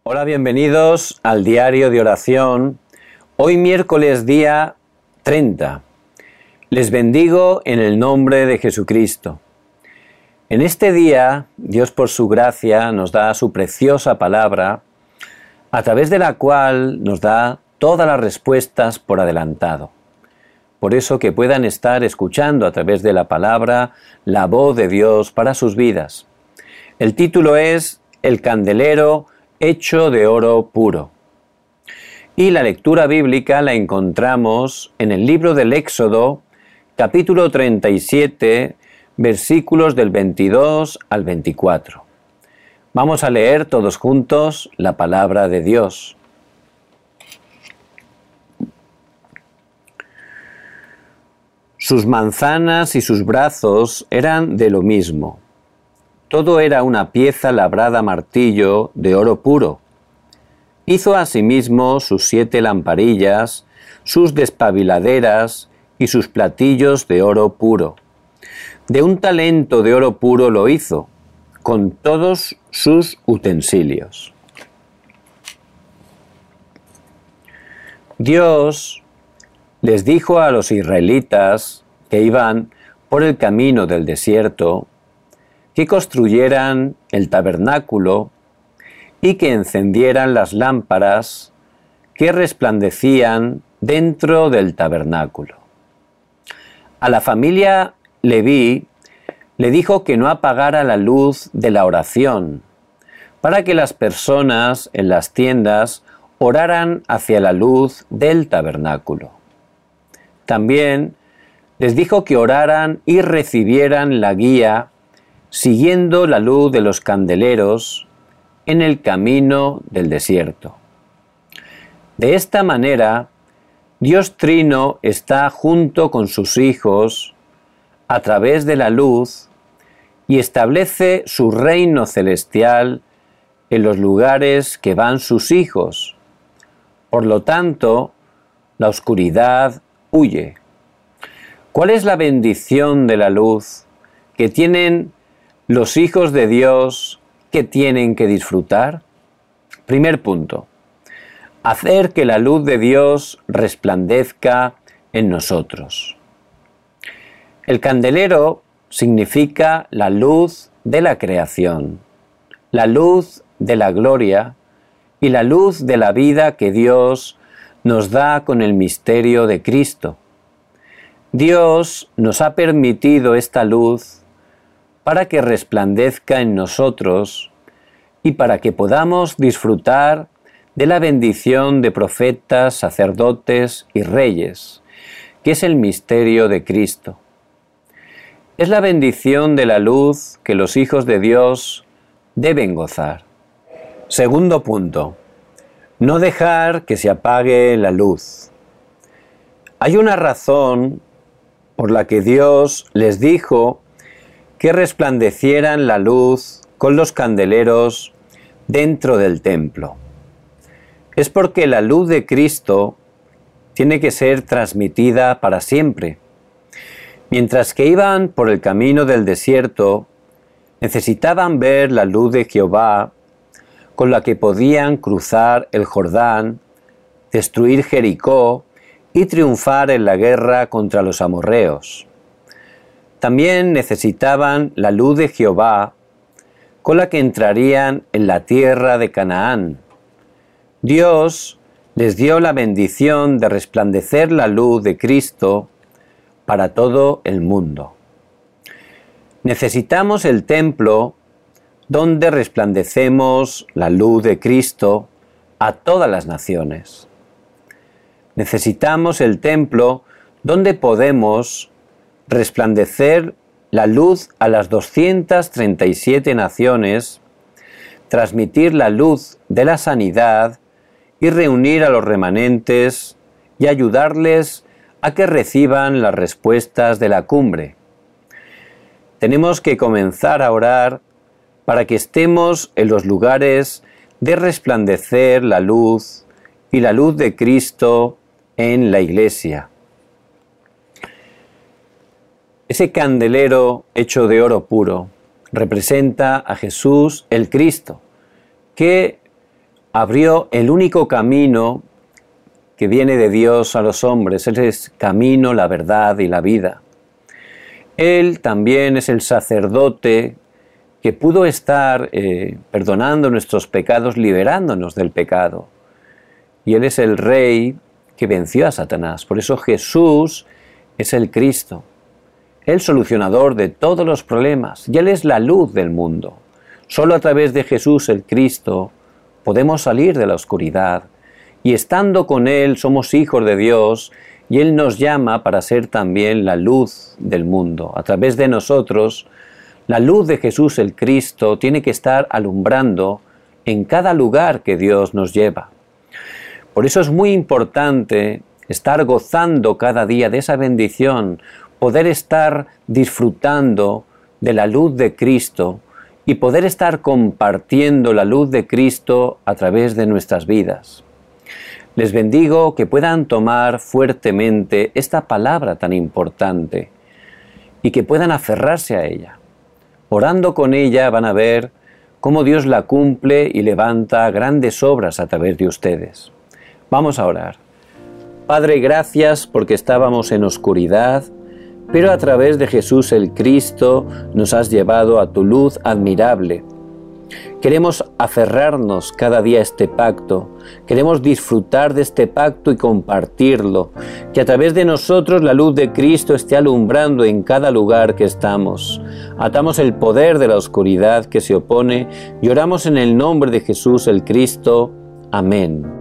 Hola, bienvenidos al diario de oración. Hoy miércoles día 30. Les bendigo en el nombre de Jesucristo. En este día, Dios por su gracia nos da su preciosa palabra, a través de la cual nos da todas las respuestas por adelantado. Por eso que puedan estar escuchando a través de la palabra la voz de Dios para sus vidas. El título es El candelero hecho de oro puro. Y la lectura bíblica la encontramos en el libro del Éxodo, capítulo 37, versículos del 22 al 24. Vamos a leer todos juntos la palabra de Dios. Sus manzanas y sus brazos eran de lo mismo. Todo era una pieza labrada a martillo de oro puro. Hizo asimismo sus 7 lamparillas, sus despabiladeras y sus platillos de oro puro. De un talento de oro puro lo hizo, con todos sus utensilios. Dios les dijo a los israelitas que iban por el camino del desierto que construyeran el tabernáculo y que encendieran las lámparas que resplandecían dentro del tabernáculo. A la familia Leví le dijo que no apagara la luz de la oración, para que las personas en las tiendas oraran hacia la luz del tabernáculo. También les dijo que oraran y recibieran la guía siguiendo la luz de los candeleros en el camino del desierto. De esta manera, Dios Trino está junto con sus hijos a través de la luz y establece su reino celestial en los lugares que van sus hijos. Por lo tanto, la oscuridad huye. ¿Cuál es la bendición de la luz que tienen los hijos de Dios que tienen que disfrutar? Primer punto, hacer que la luz de Dios resplandezca en nosotros. El candelero significa la luz de la creación, la luz de la gloria y la luz de la vida que Dios nos da con el misterio de Cristo. Dios nos ha permitido esta luz para que resplandezca en nosotros y para que podamos disfrutar de la bendición de profetas, sacerdotes y reyes, que es el misterio de Cristo. Es la bendición de la luz que los hijos de Dios deben gozar. Segundo punto, no dejar que se apague la luz. Hay una razón por la que Dios les dijo que resplandecieran la luz con los candeleros dentro del templo. Es porque la luz de Cristo tiene que ser transmitida para siempre. Mientras que iban por el camino del desierto, necesitaban ver la luz de Jehová con la que podían cruzar el Jordán, destruir Jericó y triunfar en la guerra contra los amorreos. También necesitaban la luz de Jehová con la que entrarían en la tierra de Canaán. Dios les dio la bendición de resplandecer la luz de Cristo para todo el mundo. Necesitamos el templo donde resplandecemos la luz de Cristo a todas las naciones. Necesitamos el templo donde podemos resplandecer la luz a las 237 naciones, transmitir la luz de la sanidad y reunir a los remanentes y ayudarles a que reciban las respuestas de la cumbre. Tenemos que comenzar a orar para que estemos en los lugares de resplandecer la luz y la luz de Cristo en la Iglesia. Ese candelero hecho de oro puro representa a Jesús el Cristo, que abrió el único camino que viene de Dios a los hombres. Él es camino, la verdad y la vida. Él también es el sacerdote que pudo estar perdonando nuestros pecados, liberándonos del pecado. Y Él es el Rey que venció a Satanás. Por eso Jesús es el Cristo, el solucionador de todos los problemas. Y Él es la luz del mundo. Solo a través de Jesús el Cristo podemos salir de la oscuridad. Y estando con Él somos hijos de Dios y Él nos llama para ser también la luz del mundo. A través de nosotros, la luz de Jesús el Cristo tiene que estar alumbrando en cada lugar que Dios nos lleva. Por eso es muy importante estar gozando cada día de esa bendición, poder estar disfrutando de la luz de Cristo y poder estar compartiendo la luz de Cristo a través de nuestras vidas. Les bendigo que puedan tomar fuertemente esta palabra tan importante y que puedan aferrarse a ella. Orando con ella van a ver cómo Dios la cumple y levanta grandes obras a través de ustedes. Vamos a orar. Padre, gracias porque estábamos en oscuridad, pero a través de Jesús el Cristo nos has llevado a tu luz admirable. Queremos aferrarnos cada día a este pacto, queremos disfrutar de este pacto y compartirlo, que a través de nosotros la luz de Cristo esté alumbrando en cada lugar que estamos. Atamos el poder de la oscuridad que se opone y oramos en el nombre de Jesús el Cristo. Amén.